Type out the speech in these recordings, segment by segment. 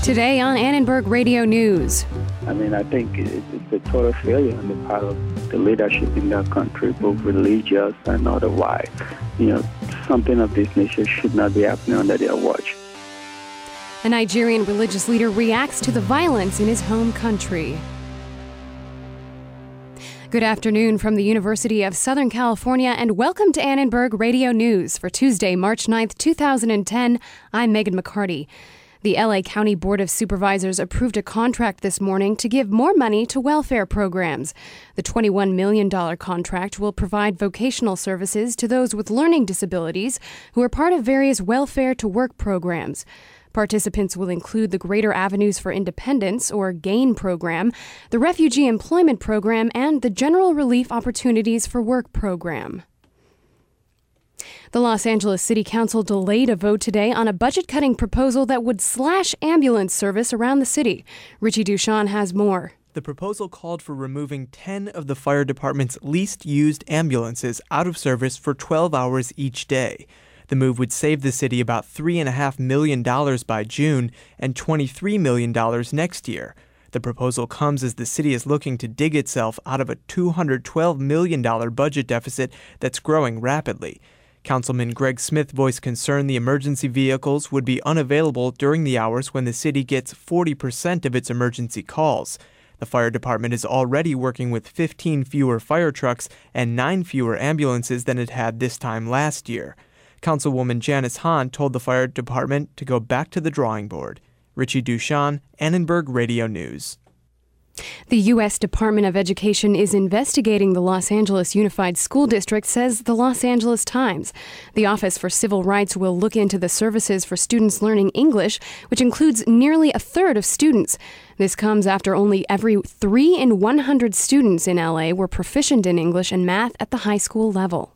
Today on Annenberg Radio News. I think it's a total failure on the part of the leadership in that country, both religious and otherwise. Something of this nature should not be happening under their watch. A Nigerian religious leader reacts to the violence in his home country. Good afternoon from the University of Southern California, and welcome to Annenberg Radio News for Tuesday, March 9th, 2010. I'm Megan McCarty. The LA County Board of Supervisors approved a contract this morning to give more money to welfare programs. The $21 million contract will provide vocational services to those with learning disabilities who are part of various welfare to work programs. Participants will include the Greater Avenues for Independence, or GAIN program, the Refugee Employment Program, and the General Relief Opportunities for Work program. The Los Angeles City Council delayed a vote today on a budget-cutting proposal that would slash ambulance service around the city. Richie Duchan has more. The proposal called for removing 10 of the fire department's least used ambulances out of service for 12 hours each day. The move would save the city about $3.5 million by June and $23 million next year. The proposal comes as the city is looking to dig itself out of a $212 million budget deficit that's growing rapidly. Councilman Greg Smith voiced concern the emergency vehicles would be unavailable during the hours when the city gets 40% of its emergency calls. The fire department is already working with 15 fewer fire trucks and 9 fewer ambulances than it had this time last year. Councilwoman Janice Hahn told the fire department to go back to the drawing board. Richie Duchan, Annenberg Radio News. The U.S. Department of Education is investigating the Los Angeles Unified School District, says the Los Angeles Times. The Office for Civil Rights will look into the services for students learning English, which includes nearly a third of students. This comes after only every 3 in 100 students in L.A. were proficient in English and math at the high school level.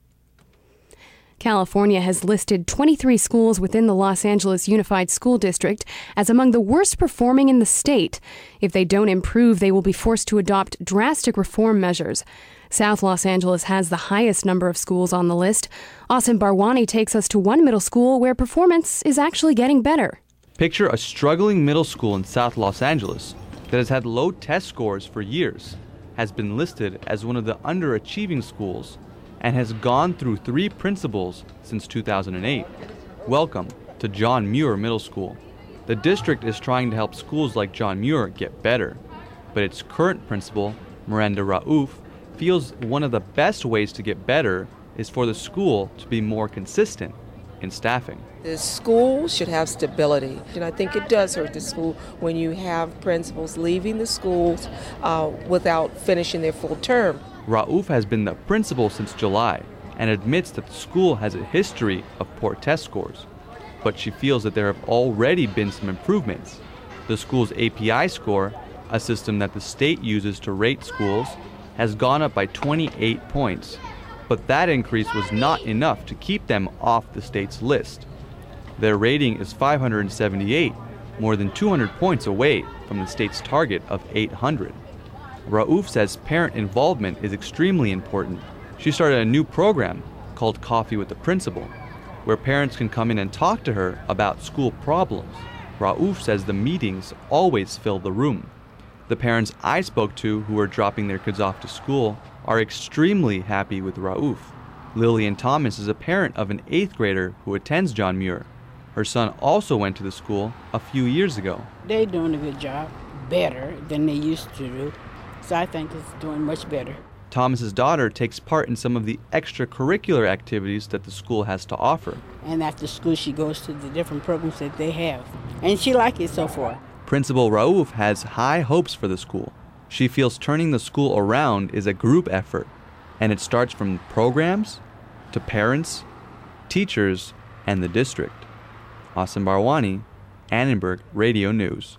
California has listed 23 schools within the Los Angeles Unified School District as among the worst performing in the state. If they don't improve, they will be forced to adopt drastic reform measures. South Los Angeles has the highest number of schools on the list. Asim Barwani takes us to one middle school where performance is actually getting better. Picture a struggling middle school in South Los Angeles that has had low test scores for years, has been listed as one of the underachieving schools, and has gone through 3 principals since 2008. Welcome to John Muir Middle School. The district is trying to help schools like John Muir get better, but its current principal, Miranda Raouf, feels one of the best ways to get better is for the school to be more consistent in staffing. The school should have stability, and I think it does hurt the school when you have principals leaving the schools without finishing their full term. Raouf has been the principal since July and admits that the school has a history of poor test scores, but she feels that there have already been some improvements. The school's API score, a system that the state uses to rate schools, has gone up by 28 points, but that increase was not enough to keep them off the state's list. Their rating is 578, more than 200 points away from the state's target of 800. Raouf says parent involvement is extremely important. She started a new program called Coffee with the Principal, where parents can come in and talk to her about school problems. Raouf says the meetings always fill the room. The parents I spoke to who are dropping their kids off to school are extremely happy with Raouf. Lillian Thomas is a parent of an 8th grader who attends John Muir. Her son also went to the school a few years ago. They're doing a good job, better than they used to do. So I think it's doing much better. Thomas's daughter takes part in some of the extracurricular activities that the school has to offer. And after school, she goes to the different programs that they have. And she likes it so far. Principal Raouf has high hopes for the school. She feels turning the school around is a group effort, and it starts from programs to parents, teachers, and the district. Asim Barwani, Annenberg Radio News.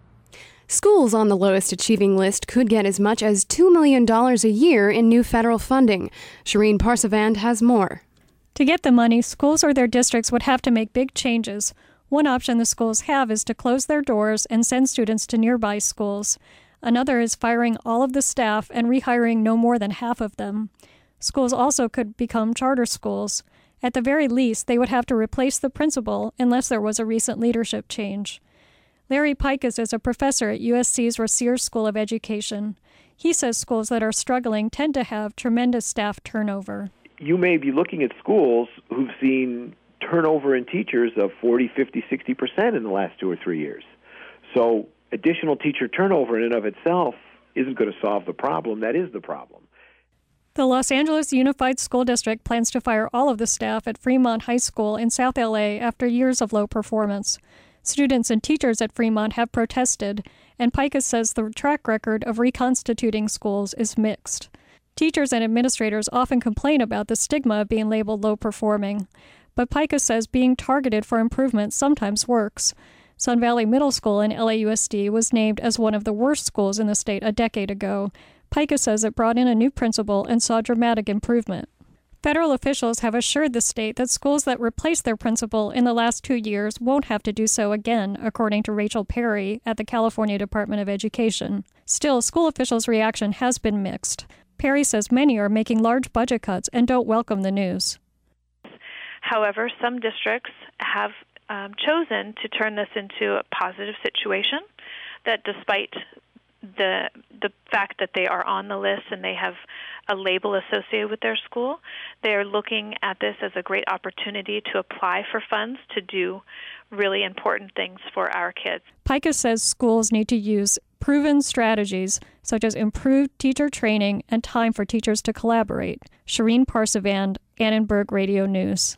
Schools on the lowest achieving list could get as much as $2 million a year in new federal funding. Shireen Parsavand has more. To get the money, schools or their districts would have to make big changes. One option the schools have is to close their doors and send students to nearby schools. Another is firing all of the staff and rehiring no more than half of them. Schools also could become charter schools. At the very least, they would have to replace the principal unless there was a recent leadership change. Larry Pikus is a professor at USC's Rasier School of Education. He says schools that are struggling tend to have tremendous staff turnover. You may be looking at schools who've seen turnover in teachers of 40, 50, 60% in the last 2 or 3 years. So additional teacher turnover in and of itself isn't going to solve the problem. That is the problem. The Los Angeles Unified School District plans to fire all of the staff at Fremont High School in South LA after years of low performance. Students and teachers at Fremont have protested, and Pikus says the track record of reconstituting schools is mixed. Teachers and administrators often complain about the stigma of being labeled low-performing, but Pikus says being targeted for improvement sometimes works. Sun Valley Middle School in LAUSD was named as one of the worst schools in the state a decade ago. Pikus says it brought in a new principal and saw dramatic improvement. Federal officials have assured the state that schools that replaced their principal in the last 2 years won't have to do so again, according to Rachel Perry at the California Department of Education. Still, school officials' reaction has been mixed. Perry says many are making large budget cuts and don't welcome the news. However, some districts have chosen to turn this into a positive situation, that despite the fact that they are on the list and they have a label associated with their school, they are looking at this as a great opportunity to apply for funds to do really important things for our kids. Pikus says schools need to use proven strategies such as improved teacher training and time for teachers to collaborate. Shireen Parsavand, Annenberg Radio News.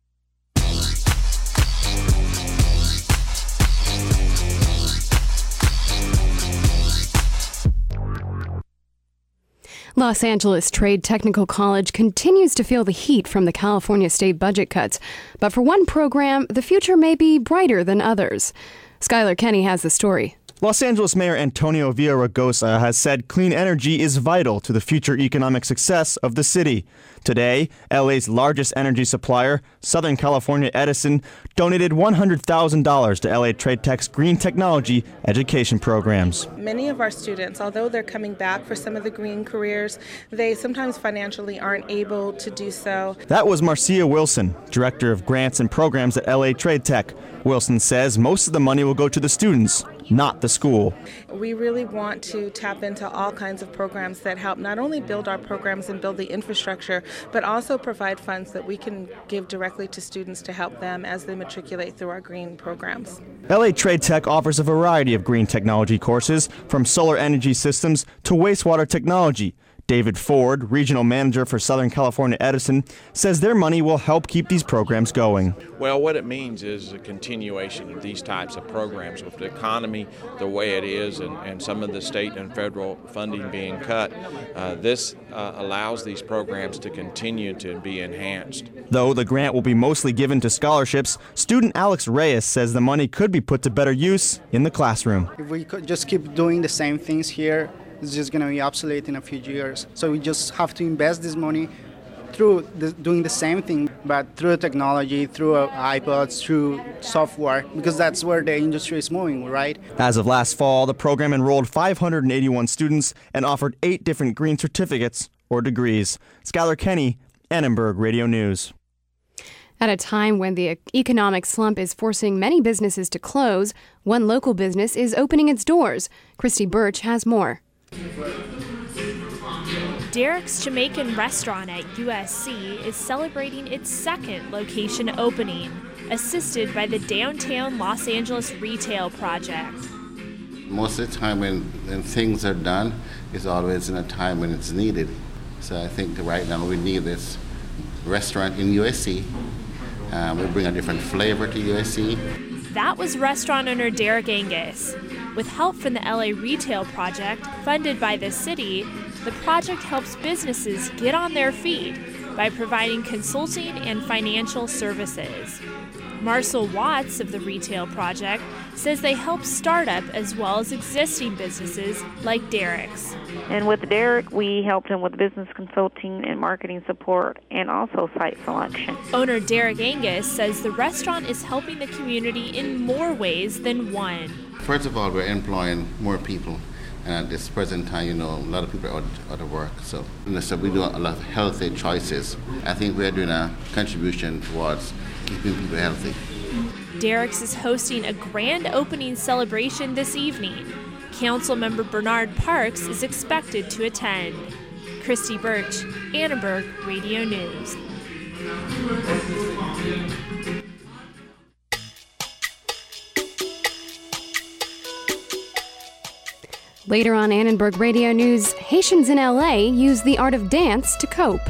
Los Angeles Trade Technical College continues to feel the heat from the California state budget cuts. But for one program, the future may be brighter than others. Skylar Kenny has the story. Los Angeles Mayor Antonio Villaraigosa has said clean energy is vital to the future economic success of the city. Today, LA's largest energy supplier, Southern California Edison, donated $100,000 to LA Trade Tech's green technology education programs. Many of our students, although they're coming back for some of the green careers, they sometimes financially aren't able to do so. That was Marcia Wilson, Director of Grants and Programs at LA Trade Tech. Wilson says most of the money will go to the students, not the school. We really want to tap into all kinds of programs that help not only build our programs and build the infrastructure, but also provide funds that we can give directly to students to help them as they matriculate through our green programs. LA Trade Tech offers a variety of green technology courses, from solar energy systems to wastewater technology. David Ford, regional manager for Southern California Edison, says their money will help keep these programs going. Well, what it means is a continuation of these types of programs. With the economy the way it is and some of the state and federal funding being cut, this allows these programs to continue to be enhanced. Though the grant will be mostly given to scholarships, student Alex Reyes says the money could be put to better use in the classroom. If we could just keep doing the same things here, it's just going to be obsolete in a few years. So we just have to invest this money through doing the same thing, but through technology, through iPods, through software, because that's where the industry is moving, right? As of last fall, the program enrolled 581 students and offered 8 different green certificates or degrees. Skylar Kenny, Annenberg Radio News. At a time when the economic slump is forcing many businesses to close, one local business is opening its doors. Christy Birch has more. Derek's Jamaican restaurant at USC is celebrating its second location opening, assisted by the Downtown Los Angeles Retail Project. Most of the time when things are done, it's always in a time when it's needed. So I think that right now we need this restaurant in USC. We bring a different flavor to USC. That was restaurant owner Derek Angus. With help from the LA Retail Project, funded by the city, the project helps businesses get on their feet by providing consulting and financial services. Marcel Watts of the Retail Project says they help startup as well as existing businesses like Derek's. And with Derek, we helped him with business consulting and marketing support and also site selection. Owner Derek Angus says the restaurant is helping the community in more ways than one. First of all, we're employing more people. And at this present time, a lot of people are out of work. So we do a lot of healthy choices. I think we're doing a contribution towards keeping people healthy. Derek's is hosting a grand opening celebration this evening. Councilmember Bernard Parks is expected to attend. Christy Birch, Annenberg Radio News. Later on Annenberg Radio News, Haitians in LA use the art of dance to cope.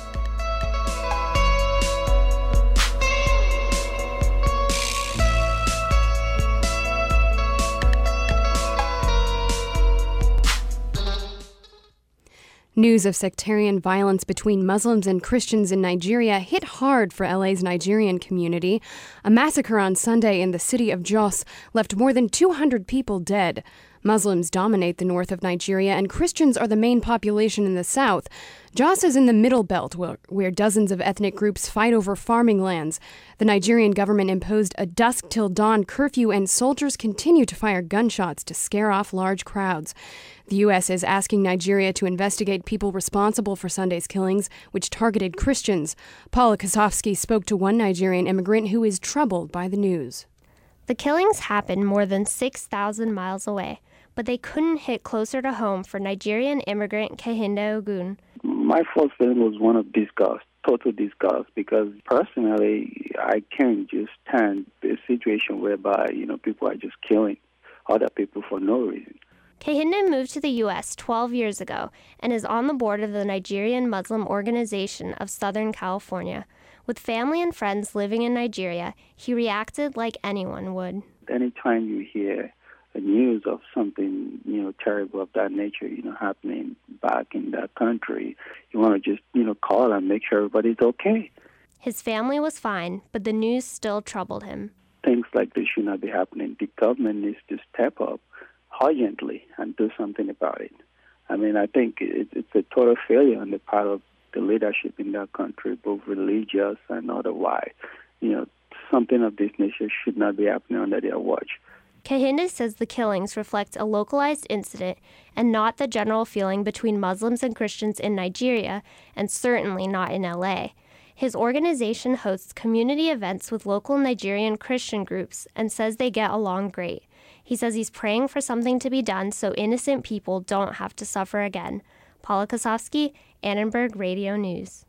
News of sectarian violence between Muslims and Christians in Nigeria hit hard for LA's Nigerian community. A massacre on Sunday in the city of Jos left more than 200 people dead. Muslims dominate the north of Nigeria, and Christians are the main population in the south. Jos is in the middle belt, where dozens of ethnic groups fight over farming lands. The Nigerian government imposed a dusk-till-dawn curfew, and soldiers continue to fire gunshots to scare off large crowds. The U.S. is asking Nigeria to investigate people responsible for Sunday's killings, which targeted Christians. Paula Kosofsky spoke to one Nigerian immigrant who is troubled by the news. The killings happened more than 6,000 miles away, but they couldn't hit closer to home for Nigerian immigrant Kehinde Ogun. My first feeling was one of disgust, total disgust, because personally, I can't just stand a situation whereby, people are just killing other people for no reason. Kehinde moved to the U.S. 12 years ago and is on the board of the Nigerian Muslim Organization of Southern California. With family and friends living in Nigeria, he reacted like anyone would. Anytime you hear the news of something, terrible of that nature, happening back in that country, you want to just, call and make sure everybody's okay. His family was fine, but the news still troubled him. Things like this should not be happening. The government needs to step up urgently and do something about it. I mean, I think it's a total failure on the part of the leadership in that country, both religious and otherwise. Something of this nature should not be happening under their watch. Kehinde says the killings reflect a localized incident and not the general feeling between Muslims and Christians in Nigeria, and certainly not in LA. His organization hosts community events with local Nigerian Christian groups and says they get along great. He says he's praying for something to be done so innocent people don't have to suffer again. Paula Kosofsky, Annenberg Radio News.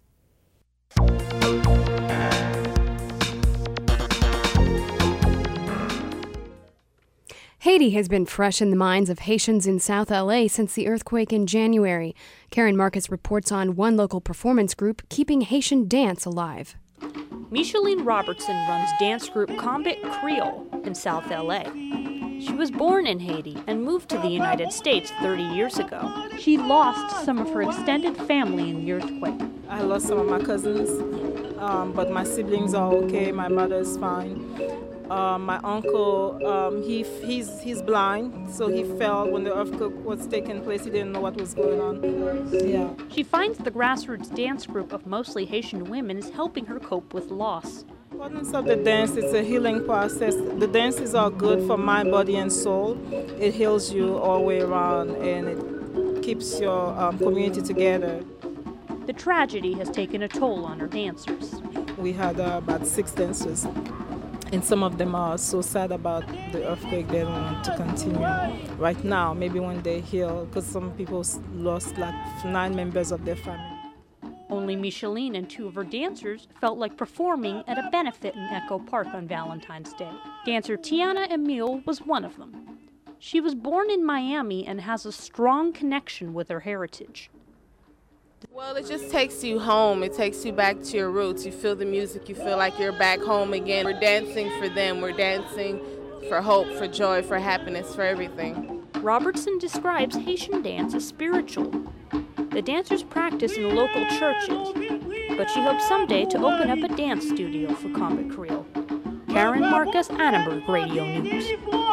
Haiti has been fresh in the minds of Haitians in South LA since the earthquake in January. Karen Marcus reports on one local performance group keeping Haitian dance alive. Micheline Robertson runs dance group Combat Creole in South LA. She was born in Haiti and moved to the United States 30 years ago. She lost some of her extended family in the earthquake. I lost some of my cousins, but my siblings are okay. My mother's fine. My uncle, he's blind, so he fell when the earthquake was taking place. He didn't know what was going on. Yeah. She finds the grassroots dance group of mostly Haitian women is helping her cope with loss. The importance of the dance, it's a healing process. The dances are good for mind, body, and soul. It heals you all the way around, and it keeps your community together. The tragedy has taken a toll on her dancers. We had about 6 dancers. And some of them are so sad about the earthquake they don't want to continue right now. Maybe when they heal, because some people lost like 9 members of their family. Only Micheline and 2 of her dancers felt like performing at a benefit in Echo Park on Valentine's Day. Dancer Tiana Emile was one of them. She was born in Miami and has a strong connection with her heritage. Well, it just takes you home. It takes you back to your roots. You feel the music. You feel like you're back home again. We're dancing for them. We're dancing for hope, for joy, for happiness, for everything. Robertson describes Haitian dance as spiritual. The dancers practice in local churches, but she hopes someday to open up a dance studio for Combat Creole. Karen Marcus, Annenberg Radio News.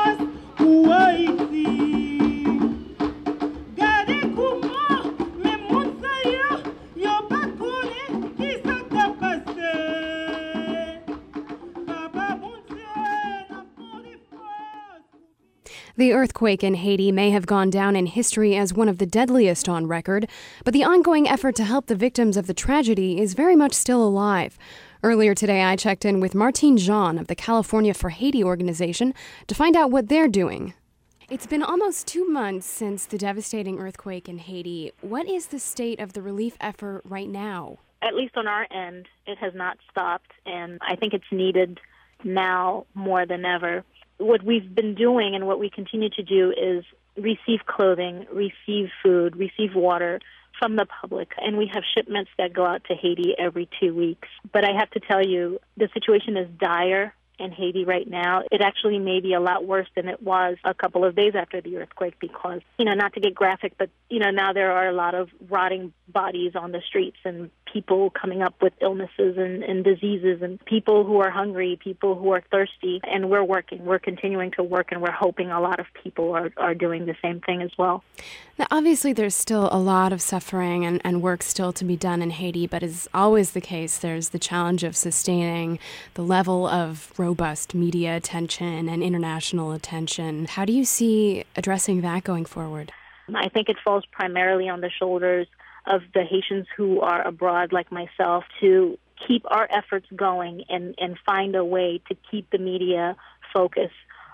The earthquake in Haiti may have gone down in history as one of the deadliest on record, but the ongoing effort to help the victims of the tragedy is very much still alive. Earlier today, I checked in with Martine Jean of the California for Haiti organization to find out what they're doing. It's been almost 2 months since the devastating earthquake in Haiti. What is the state of the relief effort right now? At least on our end, it has not stopped, and I think it's needed now more than ever. What we've been doing and what we continue to do is receive clothing, receive food, receive water from the public, and we have shipments that go out to Haiti every 2 weeks. But I have to tell you, the situation is dire in Haiti right now. It actually may be a lot worse than it was a couple of days after the earthquake because, not to get graphic, but, now there are a lot of rotting bodies on the streets and people coming up with illnesses and diseases and people who are hungry, people who are thirsty. And we're working. We're continuing to work, and we're hoping a lot of people are doing the same thing as well. Now, obviously, there's still a lot of suffering and work still to be done in Haiti, but as always the case, there's the challenge of sustaining the level of robust media attention and international attention. How do you see addressing that going forward? I think it falls primarily on the shoulders of the Haitians who are abroad, like myself, to keep our efforts going and find a way to keep the media focused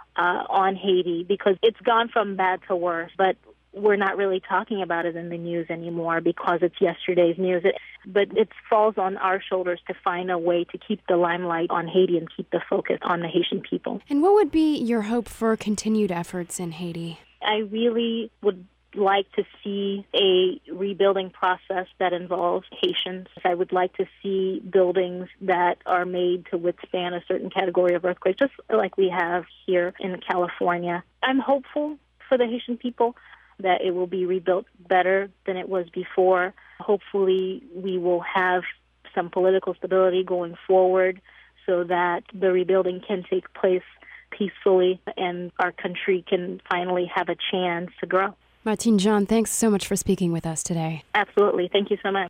on Haiti, because it's gone from bad to worse, but we're not really talking about it in the news anymore because it's yesterday's news. But it falls on our shoulders to find a way to keep the limelight on Haiti and keep the focus on the Haitian people. And what would be your hope for continued efforts in Haiti? I really would like to see a rebuilding process that involves Haitians. I would like to see buildings that are made to withstand a certain category of earthquakes, just like we have here in California. I'm hopeful for the Haitian people that it will be rebuilt better than it was before. Hopefully, we will have some political stability going forward so that the rebuilding can take place peacefully and our country can finally have a chance to grow. Martine Jean, thanks so much for speaking with us today. Absolutely. Thank you so much.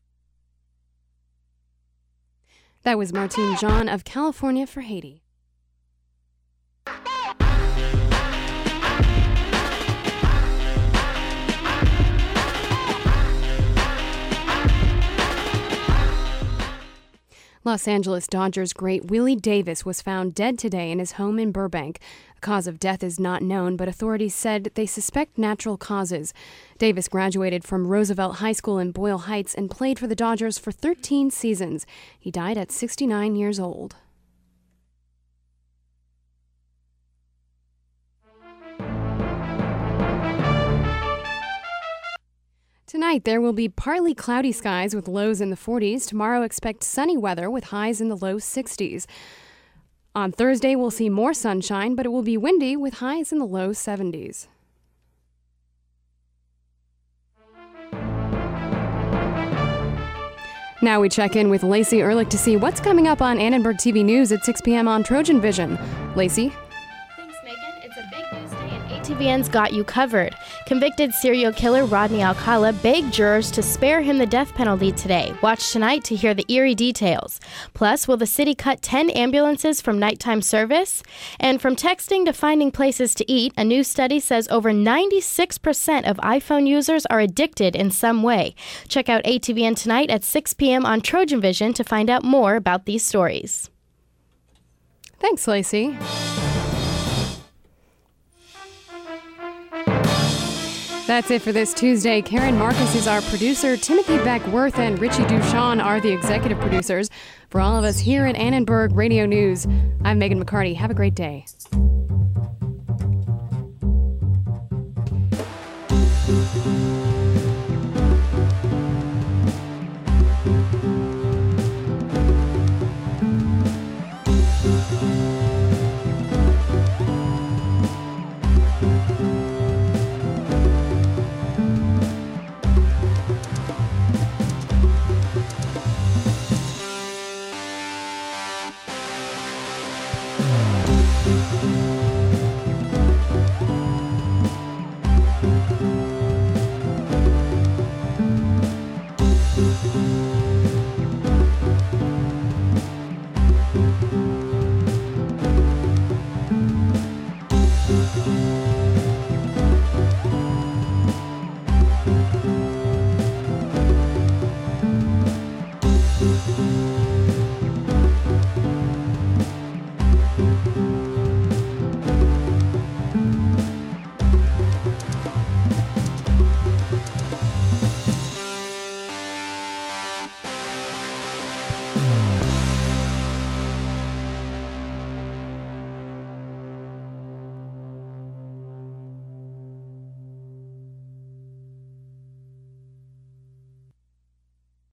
That was Martine Jean of California for Haiti. Los Angeles Dodgers great Willie Davis was found dead today in his home in Burbank. The cause of death is not known, but authorities said they suspect natural causes. Davis graduated from Roosevelt High School in Boyle Heights and played for the Dodgers for 13 seasons. He died at 69 years old. Tonight, there will be partly cloudy skies with lows in the 40s. Tomorrow, expect sunny weather with highs in the low 60s. On Thursday, we'll see more sunshine, but it will be windy with highs in the low 70s. Now we check in with Lacey Ehrlich to see what's coming up on Annenberg TV News at 6 p.m. on Trojan Vision. Lacey? ATVN's got you covered. Convicted serial killer Rodney Alcala begged jurors to spare him the death penalty today. Watch tonight to hear the eerie details. Plus, will the city cut 10 ambulances from nighttime service? And from texting to finding places to eat, a new study says over 96% of iPhone users are addicted in some way. Check out ATVN tonight at 6 p.m. on Trojan Vision to find out more about these stories. Thanks, Lacey. That's it for this Tuesday. Karen Marcus is our producer. Timothy Beckworth and Richie Duchan are the executive producers. For all of us here at Annenberg Radio News, I'm Megan McCarty. Have a great day.